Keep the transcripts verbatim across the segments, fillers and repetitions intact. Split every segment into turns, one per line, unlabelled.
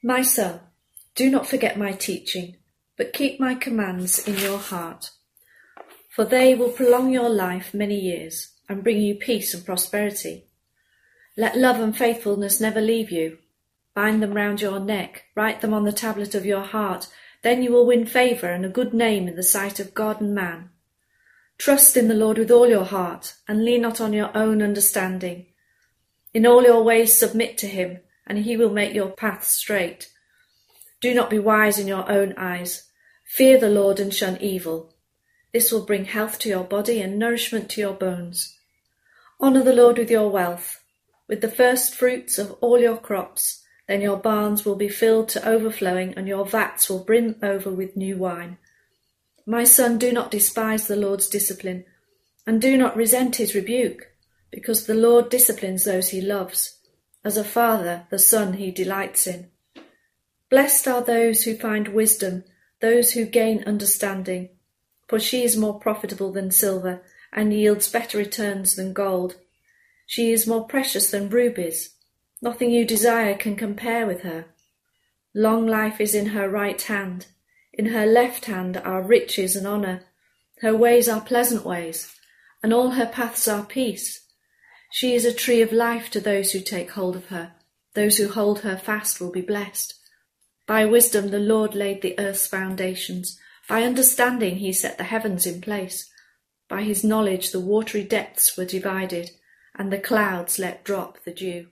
My son, do not forget my teaching, but keep my commands in your heart. For they will prolong your life many years and bring you peace and prosperity. Let love and faithfulness never leave you. Bind them round your neck, write them on the tablet of your heart. Then you will win favour and a good name in the sight of God and man. Trust in the Lord with all your heart, and lean not on your own understanding. In all your ways submit to him, and he will make your paths straight. Do not be wise in your own eyes. Fear the Lord and shun evil. This will bring health to your body and nourishment to your bones. Honour the Lord with your wealth, with the first fruits of all your crops. Then your barns will be filled to overflowing, and your vats will brim over with new wine. My son, do not despise the Lord's discipline, and do not resent his rebuke, because the Lord disciplines those he loves. As a father, the son he delights in. Blessed are those who find wisdom, those who gain understanding, for she is more profitable than silver, and yields better returns than gold. She is more precious than rubies. Nothing you desire can compare with her. Long life is in her right hand. In her left hand are riches and honour. Her ways are pleasant ways, and all her paths are peace. She is a tree of life to those who take hold of her. Those who hold her fast will be blessed. By wisdom the Lord laid the earth's foundations. By understanding he set the heavens in place. By his knowledge the watery depths were divided, and the clouds let drop the dew.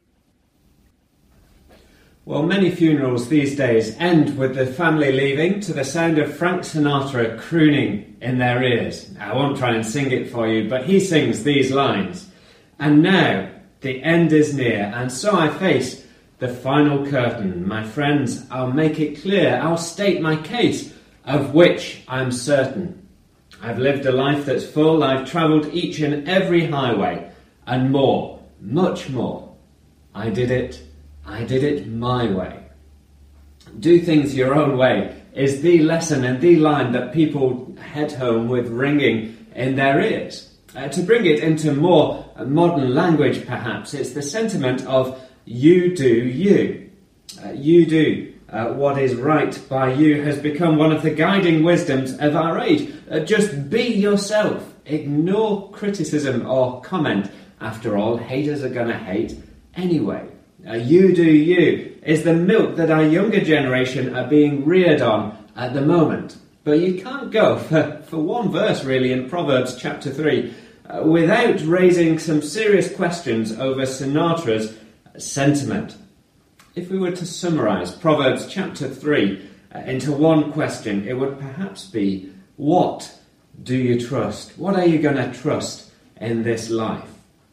Well, many funerals these days end with the family leaving to the sound of Frank Sinatra crooning in their ears. I won't try and sing it for you, but he sings these lines. And now the end is near, and so I face the final curtain. My friends, I'll make it clear, I'll state my case, of which I'm certain. I've lived a life that's full, I've travelled each and every highway, and more, much more. I did it I did it my way. Do things your own way is the lesson and the line that people head home with ringing in their ears. Uh, to bring it into more modern language, perhaps, it's the sentiment of you do you. Uh, you do uh, what is right by you has become one of the guiding wisdoms of our age. Uh, just be yourself. Ignore criticism or comment. After all, haters are going to hate anyway. Uh, you do you is the milk that our younger generation are being reared on at the moment. But you can't go for, for one verse really in Proverbs chapter three uh, without raising some serious questions over Sinatra's sentiment. If we were to summarise Proverbs chapter three uh, into one question, it would perhaps be, what do you trust? What are you going to trust in this life?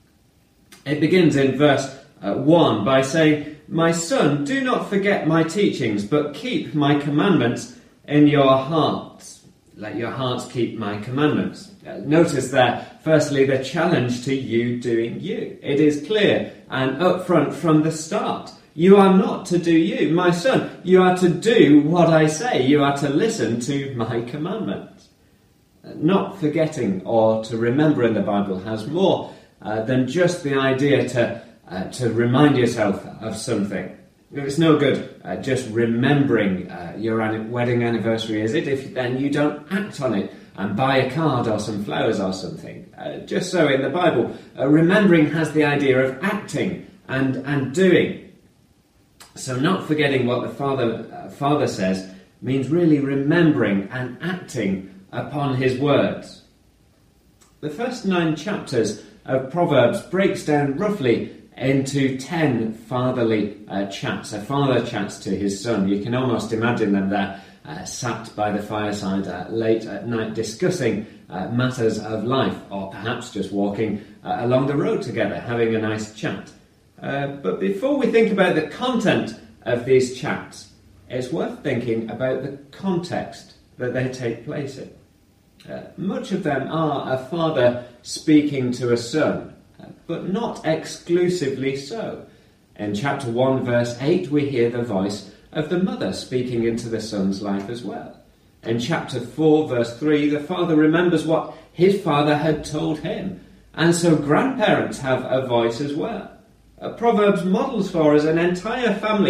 It begins in verse Uh, one, by saying, my son, do not forget my teachings, but keep my commandments in your hearts. Let your hearts keep my commandments. Uh, notice there, firstly, the challenge to you doing you. It is clear and upfront from the start. You are not to do you. My son, you are to do what I say. You are to listen to my commandments. Uh, not forgetting or to remember in the Bible has more uh, than just the idea to Uh, to remind yourself of something. It's no good uh, just remembering uh, your an- wedding anniversary, is it, if then you don't act on it and buy a card or some flowers or something. Uh, just so in the Bible, uh, remembering has the idea of acting and, and doing. So not forgetting what the Father, uh, Father says means really remembering and acting upon his words. The first nine chapters of Proverbs breaks down roughly into ten fatherly uh, chats. A father chats to his son. You can almost imagine them there uh, sat by the fireside uh, late at night discussing uh, matters of life, or perhaps just walking uh, along the road together, having a nice chat. Uh, but before we think about the content of these chats, it's worth thinking about the context that they take place in. Uh, much of them are a father speaking to a son, but not exclusively so. In chapter one, verse eight, we hear the voice of the mother speaking into the son's life as well. In chapter four, verse three, the father remembers what his father had told him, and so grandparents have a voice as well. Uh, Proverbs models for us an entire family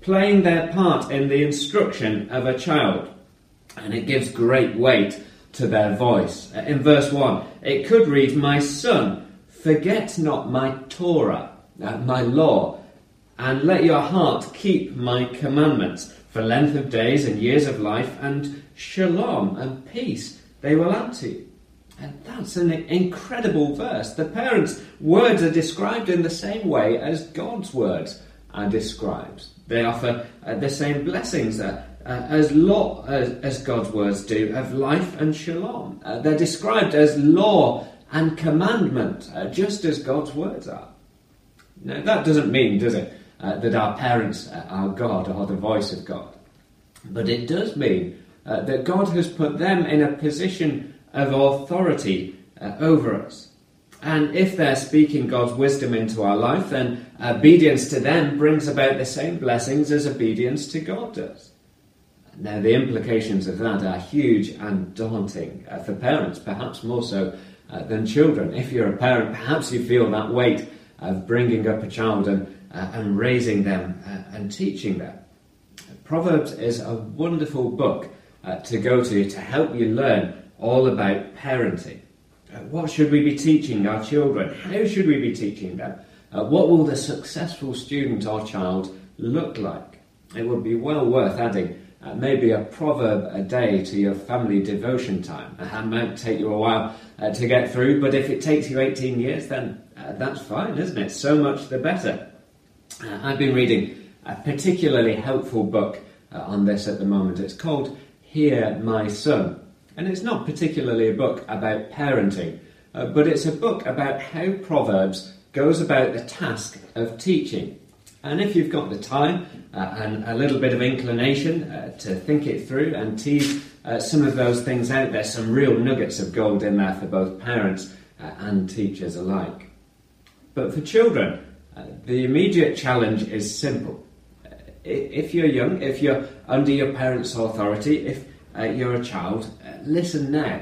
playing their part in the instruction of a child. And it gives great weight to their voice. In verse one, it could read, "My son, forget not my Torah, uh, my law, and let your heart keep my commandments, for length of days and years of life, and shalom and peace they will add to you." And that's an incredible verse. The parents' words are described in the same way as God's words are described. They offer uh, the same blessings uh, uh, as law as, as God's words do of life and shalom. Uh, they're described as law and commandment, uh, just as God's words are. Now, that doesn't mean, does it, uh, that our parents are God or the voice of God. But it does mean uh, that God has put them in a position of authority uh, over us. And if they're speaking God's wisdom into our life, then obedience to them brings about the same blessings as obedience to God does. Now, the implications of that are huge and daunting uh, for parents, perhaps more so uh, than children. If you're a parent, perhaps you feel that weight of bringing up a child and, uh, and raising them uh, and teaching them. Proverbs is a wonderful book uh, to go to to help you learn all about parenting. Uh, what should we be teaching our children? How should we be teaching them? Uh, what will the successful student or child look like? It would be well worth adding uh, maybe a proverb a day to your family devotion time. Uh, it might take you a while uh, to get through, but if it takes you eighteen years, then uh, that's fine, isn't it? So much the better. Uh, I've been reading a particularly helpful book uh, on this at the moment. It's called Hear My Son. And it's not particularly a book about parenting, uh, but it's a book about how Proverbs goes about the task of teaching. And if you've got the time uh, and a little bit of inclination uh, to think it through and tease uh, some of those things out, there's some real nuggets of gold in there for both parents uh, and teachers alike. But for children, uh, the immediate challenge is simple. Uh, if you're young, if you're under your parents' authority, if Uh, you're a child, uh, listen now.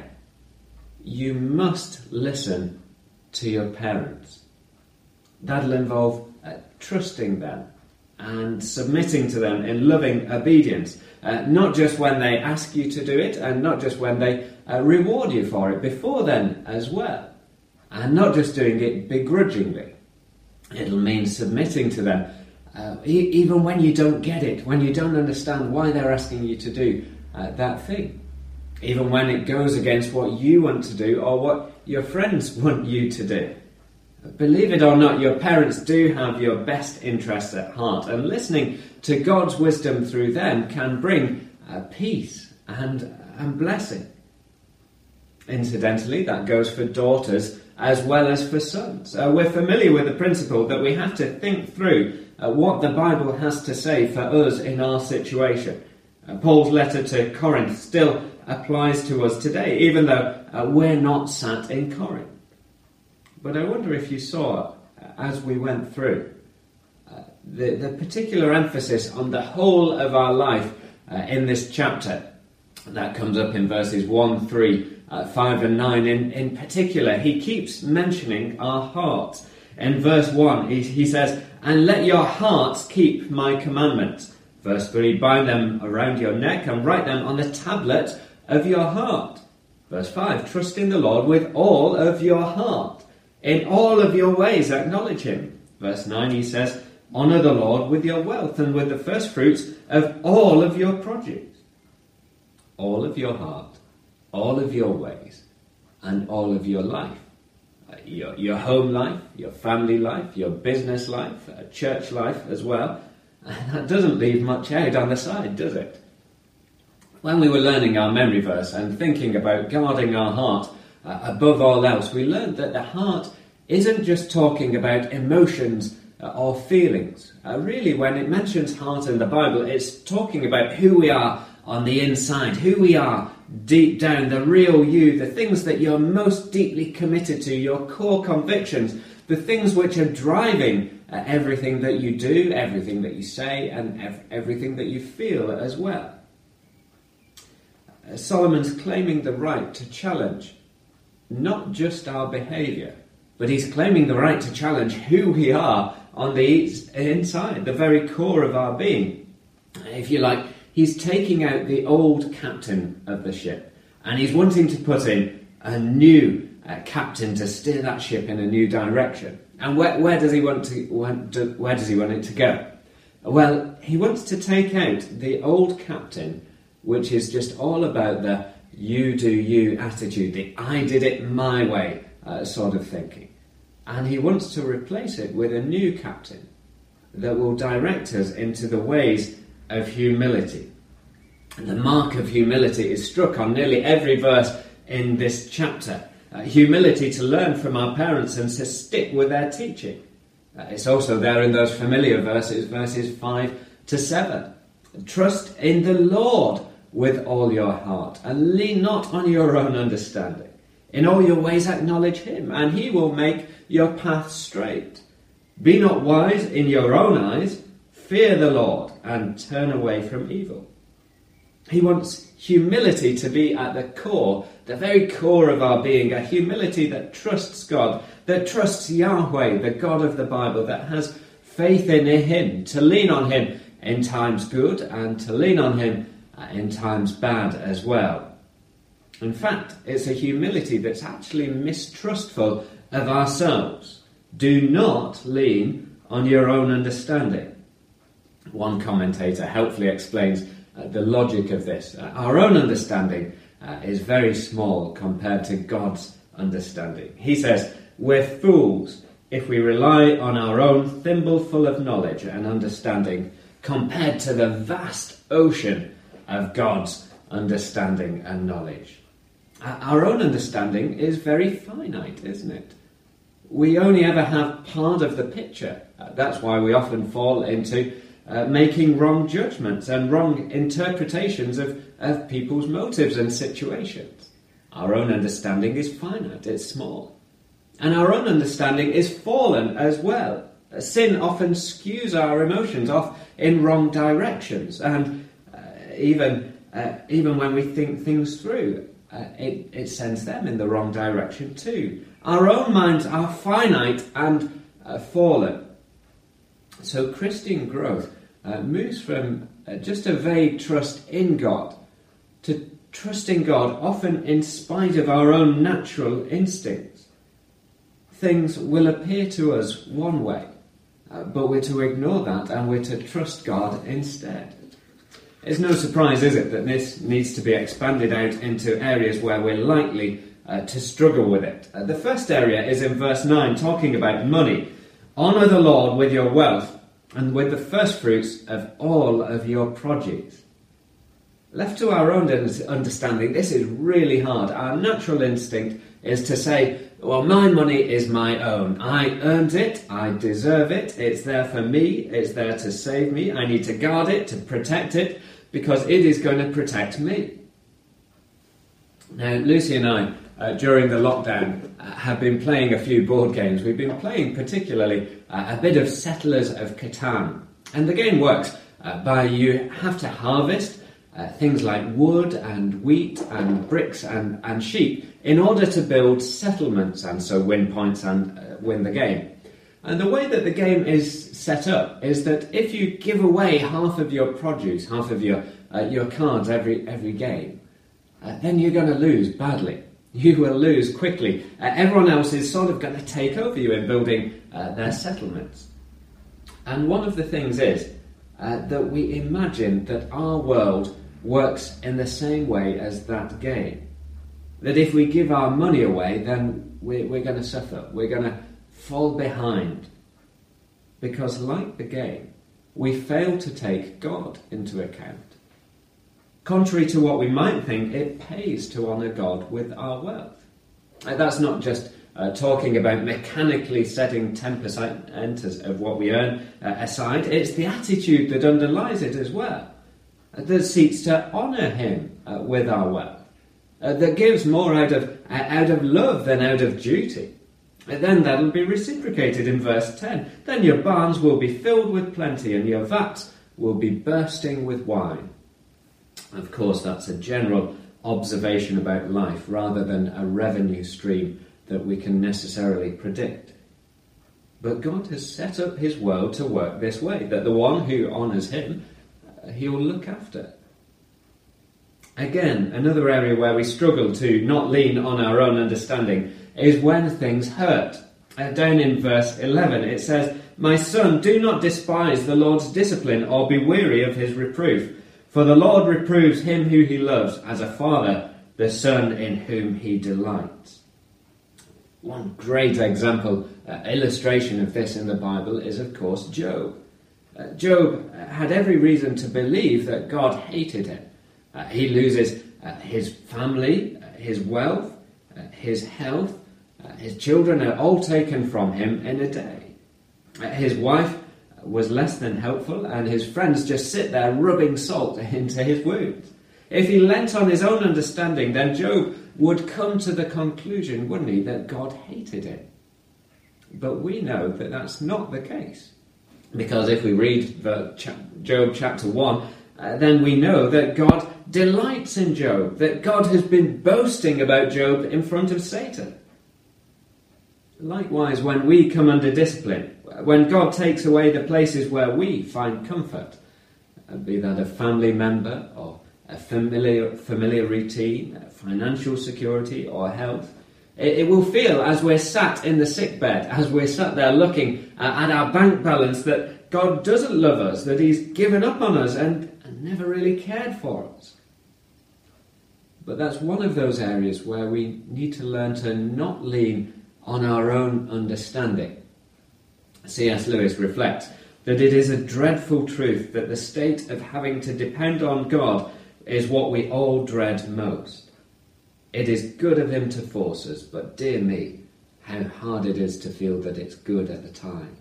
You must listen to your parents. That'll involve uh, trusting them and submitting to them in loving obedience, uh, not just when they ask you to do it, and not just when they uh, reward you for it, before then as well, and not just doing it begrudgingly. It'll mean submitting to them uh, e- even when you don't get it, when you don't understand why they're asking you to do Uh, that thing, even when it goes against what you want to do or what your friends want you to do. Believe it or not, your parents do have your best interests at heart, and listening to God's wisdom through them can bring uh, peace and, and blessing. Incidentally, that goes for daughters as well as for sons. Uh, we're familiar with the principle that we have to think through uh, what the Bible has to say for us in our situation. Uh, Paul's letter to Corinth still applies to us today, even though uh, we're not sat in Corinth. But I wonder if you saw, uh, as we went through, uh, the, the particular emphasis on the whole of our life uh, in this chapter. That comes up in verses one, three, uh, five and nine. In, in particular, he keeps mentioning our hearts. In verse one, he, he says, "And let your hearts keep my commandments." Verse three, "Bind them around your neck and write them on the tablet of your heart." Verse five, "Trust in the Lord with all of your heart. In all of your ways acknowledge him." Verse nine, he says, "Honour the Lord with your wealth and with the first fruits of all of your produce." All of your heart, all of your ways, and all of your life. Your, your home life, your family life, your business life, church life as well. That doesn't leave much out on the side, does it? When we were learning our memory verse and thinking about guarding our heart uh, above all else, we learned that the heart isn't just talking about emotions uh, or feelings. Uh, really, when it mentions heart in the Bible, it's talking about who we are on the inside, who we are deep down, the real you, the things that you're most deeply committed to, your core convictions, the things which are driving Uh, everything that you do, everything that you say, and ev- everything that you feel as well. Uh, Solomon's claiming the right to challenge not just our behaviour, but he's claiming the right to challenge who we are on the inside, the very core of our being. If you like, he's taking out the old captain of the ship and he's wanting to put in a new uh, captain to steer that ship in a new direction. And where, where does he want to? Where, do, where does he want it to go? Well, he wants to take out the old captain, which is just all about the you do you attitude, the I did it my way uh, sort of thinking. And he wants to replace it with a new captain that will direct us into the ways of humility. And the mark of humility is struck on nearly every verse in this chapter. Uh, humility to learn from our parents and to stick with their teaching. Uh, it's also there in those familiar verses, verses five to seven. Trust in the Lord with all your heart and lean not on your own understanding. In all your ways acknowledge him, and he will make your path straight. Be not wise in your own eyes, fear the Lord, and turn away from evil. He wants humility to be at the core, the very core of our being, a humility that trusts God, that trusts Yahweh, the God of the Bible, that has faith in him, to lean on him in times good and to lean on him in times bad as well. In fact, it's a humility that's actually mistrustful of ourselves. Do not lean on your own understanding. One commentator helpfully explains uh, the logic of this. Uh, our own understanding uh, is very small compared to God's understanding. He says, we're fools if we rely on our own thimbleful of knowledge and understanding compared to the vast ocean of God's understanding and knowledge. Our own understanding is very finite, isn't it? We only ever have part of the picture. Uh, that's why we often fall into uh, making wrong judgments and wrong interpretations of, of people's motives and situations. Our own understanding is finite, it's small. And our own understanding is fallen as well. Uh, sin often skews our emotions off in wrong directions, and uh, even, uh, even when we think things through, Uh, it, it sends them in the wrong direction too. Our own minds are finite and uh, fallen. So Christian growth uh, moves from uh, just a vague trust in God to trusting God often in spite of our own natural instincts. Things will appear to us one way, uh, but we're to ignore that and we're to trust God instead. It's no surprise, is it, that this needs to be expanded out into areas where we're likely uh, to struggle with it. Uh, the first area is in verse nine, talking about money. Honour the Lord with your wealth and with the first fruits of all of your produce. Left to our own understanding, this is really hard. Our natural instinct is to say, well, my money is my own. I earned it, I deserve it, it's there for me, it's there to save me, I need to guard it, to protect it, because it is going to protect me. Now, Lucy and I, uh, during the lockdown, uh, have been playing a few board games. We've been playing particularly uh, a bit of Settlers of Catan. And the game works uh, by you have to harvest uh, things like wood and wheat and bricks and, and sheep in order to build settlements and so win points and uh, win the game. And the way that the game is set up is that if you give away half of your produce, half of your uh, your cards every every game, uh, then you're going to lose badly. You will lose quickly. Uh, everyone else is sort of going to take over you in building uh, their settlements. And one of the things is uh, that we imagine that our world works in the same way as that game. That if we give our money away, then we're, we're going to suffer. We're going to fall behind, because like the game, we fail to take God into account. Contrary to what we might think, it pays to honour God with our wealth. And that's not just uh, talking about mechanically setting ten percent of what we earn uh, aside, it's the attitude that underlies it as well, uh, that seeks to honour him uh, with our wealth, uh, that gives more out of, uh, out of love than out of duty. And then that'll be reciprocated in verse ten. Then your barns will be filled with plenty, and your vats will be bursting with wine. Of course, that's a general observation about life, rather than a revenue stream that we can necessarily predict. But God has set up his world to work this way, that the one who honours him uh, he will look after. Again, another area where we struggle to not lean on our own understanding is when things hurt. Uh, down in verse eleven it says, "My son, do not despise the Lord's discipline or be weary of his reproof. For the Lord reproves him who he loves, as a father the son in whom he delights." One great example, uh, illustration of this in the Bible is, of course, Job. Uh, Job had every reason to believe that God hated him. Uh, he loses uh, his family, uh, his wealth, uh, his health. Uh, his children are all taken from him in a day. Uh, his wife was less than helpful, and his friends just sit there rubbing salt into his wounds. If he leant on his own understanding, then Job would come to the conclusion, wouldn't he, that God hated him. But we know that that's not the case. Because if we read the Job chapter one, uh, then we know that God delights in Job, that God has been boasting about Job in front of Satan. Likewise, when we come under discipline, when God takes away the places where we find comfort, be that a family member or a familiar, familiar routine, financial security or health, it, it will feel as we're sat in the sickbed, as we're sat there looking at our bank balance, that God doesn't love us, that he's given up on us and, and never really cared for us. But that's one of those areas where we need to learn to not lean on our own understanding. C S Lewis reflects that it is a dreadful truth that the state of having to depend on God is what we all dread most. It is good of him to force us, but dear me, how hard it is to feel that it's good at the time.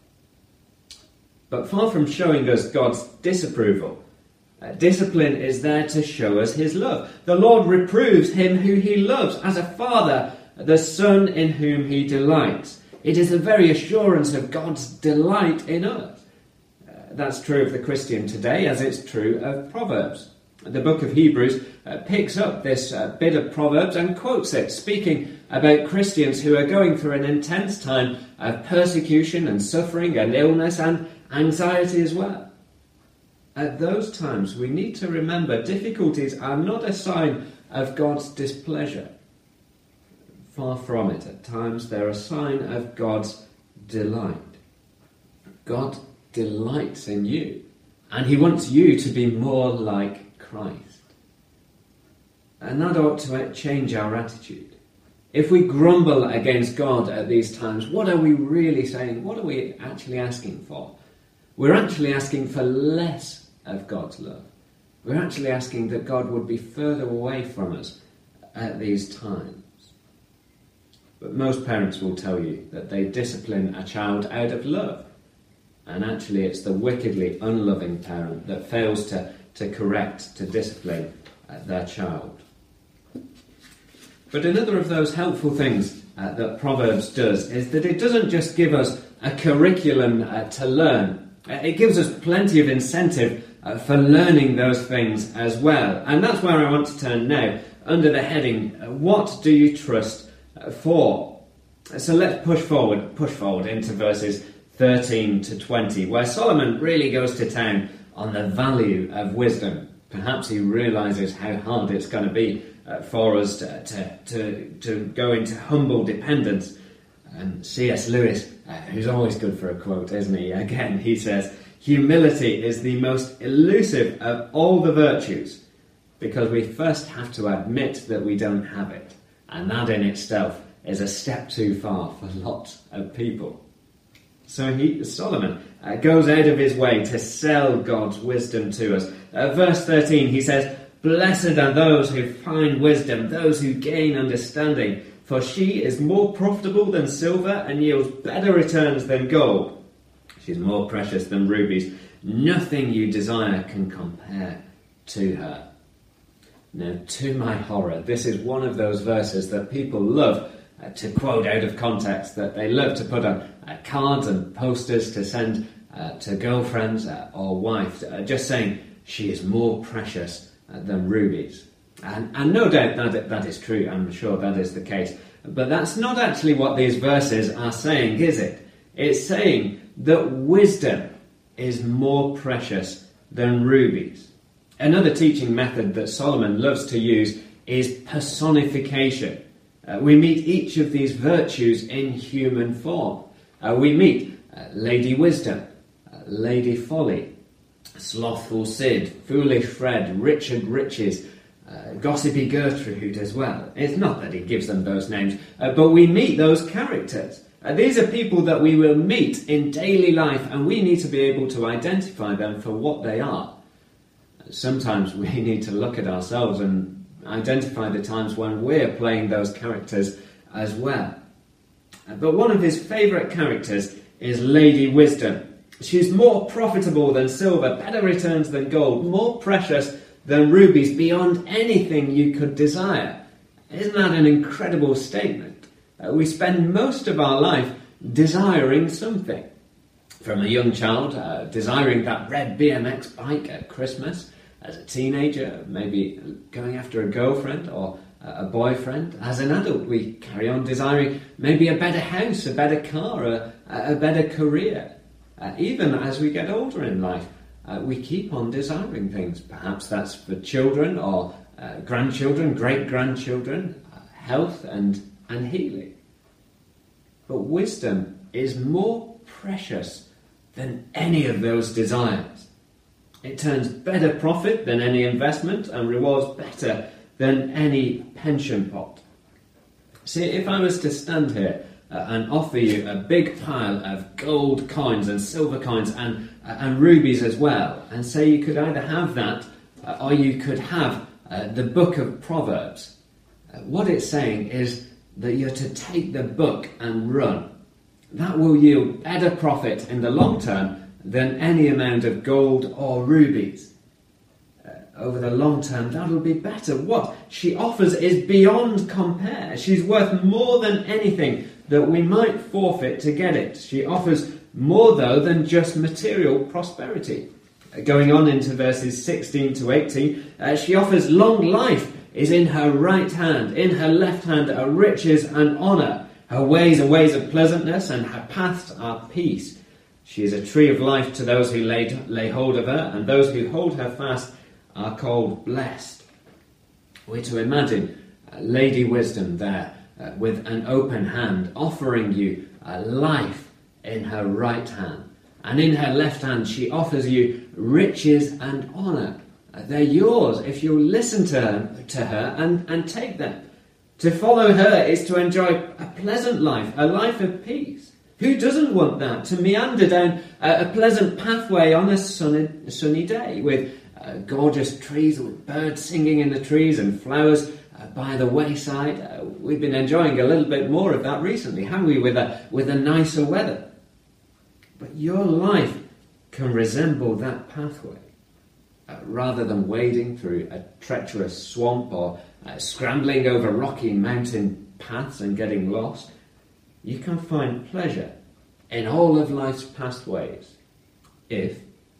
But far from showing us God's disapproval, uh, discipline is there to show us his love. The Lord reproves him who he loves, as a father the son in whom he delights. It is the very assurance of God's delight in us. Uh, that's true of the Christian today, as it's true of Proverbs. The book of Hebrews uh, picks up this uh, bit of Proverbs and quotes it, speaking about Christians who are going through an intense time of persecution and suffering and illness and anxiety as well. At those times, we need to remember difficulties are not a sign of God's displeasure. Far from it. At times, they're a sign of God's delight. God delights in you, and he wants you to be more like Christ. And that ought to change our attitude. If we grumble against God at these times, what are we really saying? What are we actually asking for? We're actually asking for less of God's love. We're actually asking that God would be further away from us at these times. But most parents will tell you that they discipline a child out of love. And actually it's the wickedly unloving parent that fails to, to correct, to discipline uh, their child. But another of those helpful things uh, that Proverbs does is that it doesn't just give us a curriculum uh, to learn. Uh, it gives us plenty of incentive uh, for learning those things as well. And that's where I want to turn now, under the heading, uh, What do you trust for? So let's push forward, push forward into verses thirteen to twenty, where Solomon really goes to town on the value of wisdom. Perhaps he realises how hard it's going to be uh, for us to, to, to, to go into humble dependence. And C S Lewis, uh, who's always good for a quote, isn't he? Again, he says, "Humility is the most elusive of all the virtues, because we first have to admit that we don't have it. And that in itself is a step too far for lots of people." So he, Solomon uh, goes out of his way to sell God's wisdom to us. Uh, verse thirteen, he says, "Blessed are those who find wisdom, those who gain understanding, for she is more profitable than silver and yields better returns than gold. She's more precious than rubies. Nothing you desire can compare to her." Now, to my horror, this is one of those verses that people love uh, to quote out of context, that they love to put on uh, cards and posters to send uh, to girlfriends uh, or wives, uh, just saying, she is more precious uh, than rubies. And, and no doubt that that is true, I'm sure that is the case. But that's not actually what these verses are saying, is it? It's saying that wisdom is more precious than rubies. Another teaching method that Solomon loves to use is personification. Uh, we meet each of these virtues in human form. Uh, we meet uh, Lady Wisdom, uh, Lady Folly, Slothful Sid, Foolish Fred, Richard Riches, uh, Gossipy Gertrude as well. It's not that he gives them those names, uh, but we meet those characters. Uh, these are people that we will meet in daily life, and we need to be able to identify them for what they are. Sometimes we need to look at ourselves and identify the times when we're playing those characters as well. But one of his favourite characters is Lady Wisdom. She's more profitable than silver, better returns than gold, more precious than rubies, beyond anything you could desire. Isn't that an incredible statement? Uh, we spend most of our life desiring something. From a young child, uh, desiring that red B M X bike at Christmas. As a teenager, maybe going after a girlfriend or a boyfriend. As an adult, we carry on desiring maybe a better house, a better car, a, a better career. Uh, even as we get older in life, uh, we keep on desiring things. Perhaps that's for children or uh, grandchildren, great-grandchildren, uh, health and, and healing. But wisdom is more precious than any of those desires. It turns better profit than any investment and rewards better than any pension pot. See, if I was to stand here uh, and offer you a big pile of gold coins and silver coins and, uh, and rubies as well, and say you could either have that uh, or you could have uh, the book of Proverbs, uh, what it's saying is that you're to take the book and run. That will yield better profit in the long term than any amount of gold or rubies. Uh, over the long term, that'll be better. What she offers is beyond compare. She's worth more than anything that we might forfeit to get it. She offers more, though, than just material prosperity. Uh, going on into verses sixteen to eighteen, uh, she offers long life is in her right hand. In her left hand are riches and honour. Her ways are ways of pleasantness, and her paths are peace. She is a tree of life to those who lay, lay hold of her, and those who hold her fast are called blessed. We're to imagine uh, Lady Wisdom there uh, with an open hand, offering you uh, life in her right hand. And in her left hand she offers you riches and honour. Uh, they're yours if you listen to her, to her and, and take them. To follow her is to enjoy a pleasant life, a life of peace. Who doesn't want that? To meander down a, a pleasant pathway on a sunny, sunny day with uh, gorgeous trees, with birds singing in the trees and flowers uh, by the wayside. Uh, we've been enjoying a little bit more of that recently, haven't we, with a, with a nicer weather. But your life can resemble that pathway. Uh, rather than wading through a treacherous swamp or uh, scrambling over rocky mountain paths and getting lost, you can find pleasure in all of life's pathways if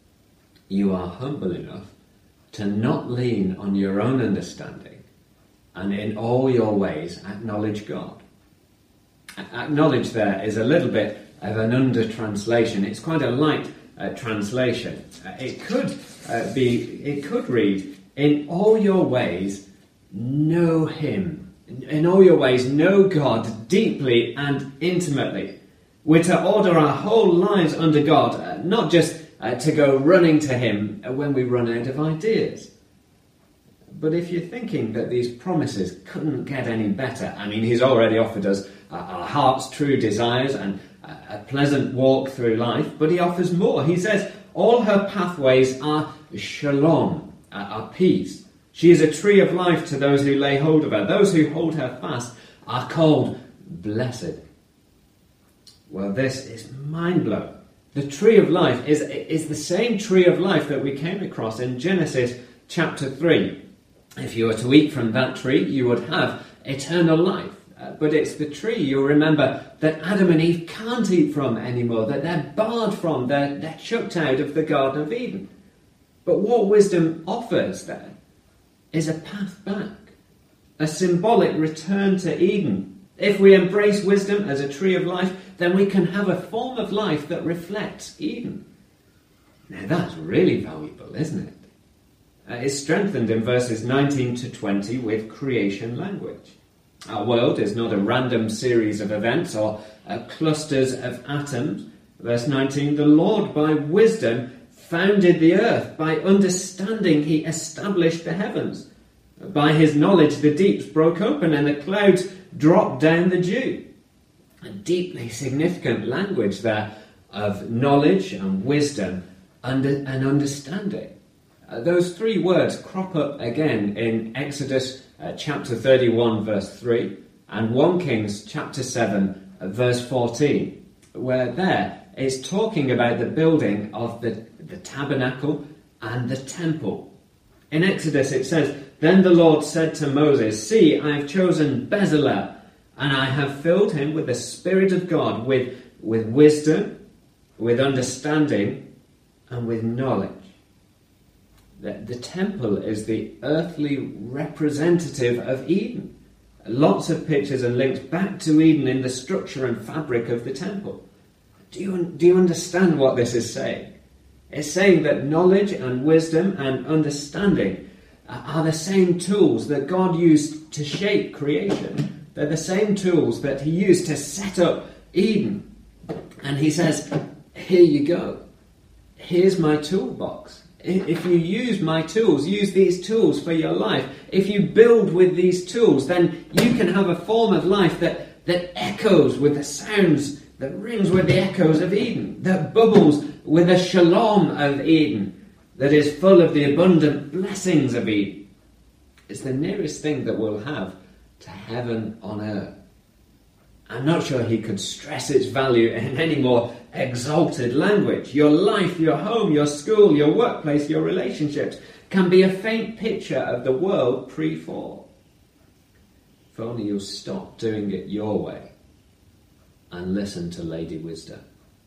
you are humble enough to not lean on your own understanding and in all your ways acknowledge God. Acknowledge there is a little bit of an under-translation. It's quite a light uh, translation. Uh, it could uh, be, it could read, in all your ways know Him. In all your ways, know God deeply and intimately. We're to order our whole lives under God, uh, not just uh, to go running to Him when we run out of ideas. But if you're thinking that these promises couldn't get any better, I mean, He's already offered us uh, our heart's true desires and uh, a pleasant walk through life, but He offers more. He says, all her pathways are shalom, uh, are peace. She is a tree of life to those who lay hold of her. Those who hold her fast are called blessed. Well, this is mind-blowing. The tree of life is, is the same tree of life that we came across in Genesis chapter three. If you were to eat from that tree, you would have eternal life. Uh, but it's the tree, you'll remember, that Adam and Eve can't eat from anymore, that they're barred from, they're, they're chucked out of the Garden of Eden. But what wisdom offers there is a path back, a symbolic return to Eden. If we embrace wisdom as a tree of life, then we can have a form of life that reflects Eden. Now that's really valuable, isn't it? Uh, it's strengthened in verses nineteen to twenty with creation language. Our world is not a random series of events or uh, clusters of atoms. Verse nineteen, the Lord by wisdom founded the earth. By understanding he established the heavens. By his knowledge the deeps broke open and the clouds dropped down the dew. A deeply significant language there of knowledge and wisdom and, and understanding. Uh, those three words crop up again in Exodus uh, chapter thirty-one verse three and First Kings chapter seven uh, verse fourteen, where there it's talking about the building of the, the tabernacle and the temple. In Exodus it says, then the Lord said to Moses, see, I have chosen Bezalel, and I have filled him with the Spirit of God, with, with wisdom, with understanding, and with knowledge. The, the temple is the earthly representative of Eden. Lots of pictures and links back to Eden in the structure and fabric of the temple. Do you, do you understand what this is saying? It's saying that knowledge and wisdom and understanding are the same tools that God used to shape creation. They're the same tools that he used to set up Eden. And he says, here you go. Here's my toolbox. If you use my tools, use these tools for your life. If you build with these tools, then you can have a form of life that, that echoes with the sounds, that rings with the echoes of Eden, that bubbles with the shalom of Eden, that is full of the abundant blessings of Eden. It's the nearest thing that we'll have to heaven on earth. I'm not sure he could stress its value in any more exalted language. Your life, your home, your school, your workplace, your relationships can be a faint picture of the world pre-fall. If only you'll stop doing it your way and listen to Lady Wisdom.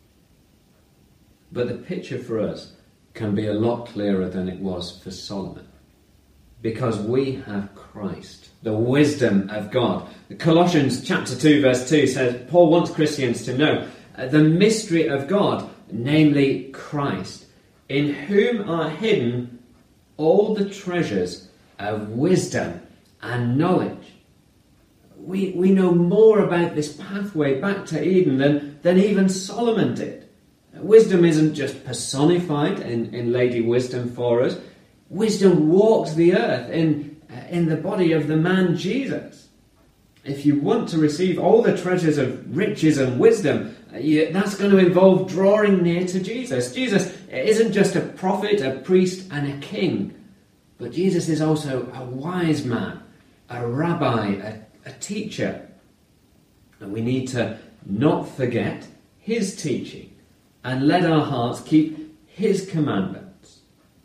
But the picture for us can be a lot clearer than it was for Solomon, because we have Christ, the wisdom of God. Colossians chapter two verse two says, Paul wants Christians to know uh, the mystery of God, namely Christ, in whom are hidden all the treasures of wisdom and knowledge. We, we know more about this pathway back to Eden than, than even Solomon did. Wisdom isn't just personified in, in Lady Wisdom for us. Wisdom walks the earth in, uh, in the body of the man Jesus. If you want to receive all the treasures of riches and wisdom, uh, you, that's going to involve drawing near to Jesus. Jesus isn't just a prophet, a priest, and a king, but Jesus is also a wise man, a rabbi, a, a teacher. And we need to not forget his teaching and let our hearts keep his commandments.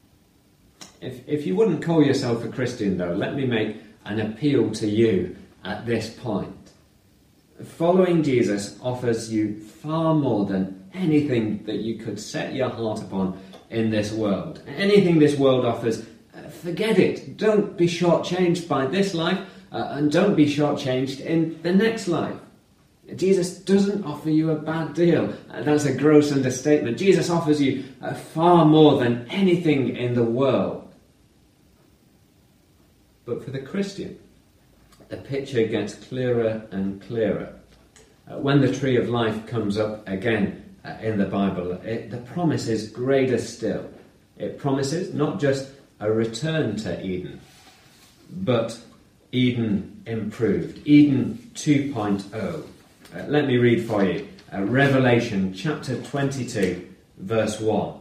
If, if you wouldn't call yourself a Christian, though, let me make an appeal to you at this point. Following Jesus offers you far more than anything that you could set your heart upon in this world. Anything this world offers, uh, forget it. Don't be shortchanged by this life, uh, and don't be shortchanged in the next life. Jesus doesn't offer you a bad deal. Uh, that's a gross understatement. Jesus offers you uh, far more than anything in the world. But for the Christian, the picture gets clearer and clearer. Uh, when the tree of life comes up again uh, in the Bible, it, the promise is greater still. It promises not just a return to Eden, but Eden improved, Eden two point oh. Uh, let me read for you. Uh, Revelation chapter twenty-two, verse one.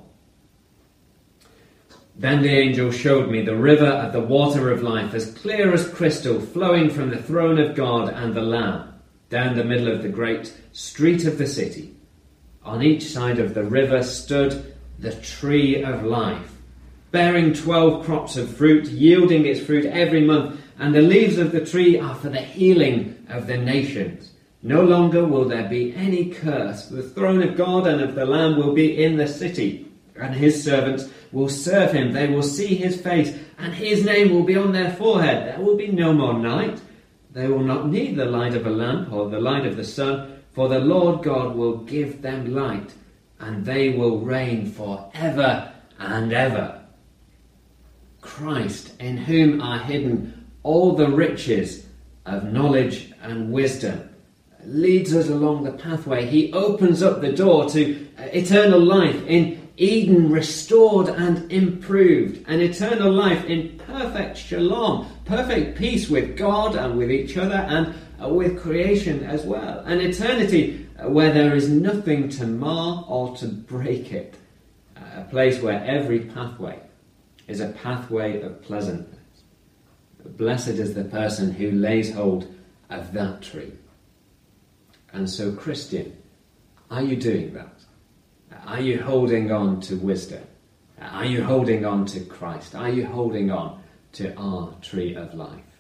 Then the angel showed me the river of the water of life, as clear as crystal, flowing from the throne of God and the Lamb, down the middle of the great street of the city. On each side of the river stood the tree of life, bearing twelve crops of fruit, yielding its fruit every month, and the leaves of the tree are for the healing of the nations. No longer will there be any curse. The throne of God and of the Lamb will be in the city, and his servants will serve him. They will see his face, and his name will be on their forehead. There will be no more night. They will not need the light of a lamp or the light of the sun, for the Lord God will give them light, and they will reign forever and ever. Christ, in whom are hidden all the riches of knowledge and wisdom, leads us along the pathway. He opens up the door to eternal life in Eden restored and improved, an eternal life in perfect shalom, perfect peace with God and with each other and with creation as well. An eternity where there is nothing to mar or to break it. A place where every pathway is a pathway of pleasantness. Blessed is the person who lays hold of that tree. And so, Christian, are you doing that? Are you holding on to wisdom? Are you holding on to Christ? Are you holding on to our tree of life?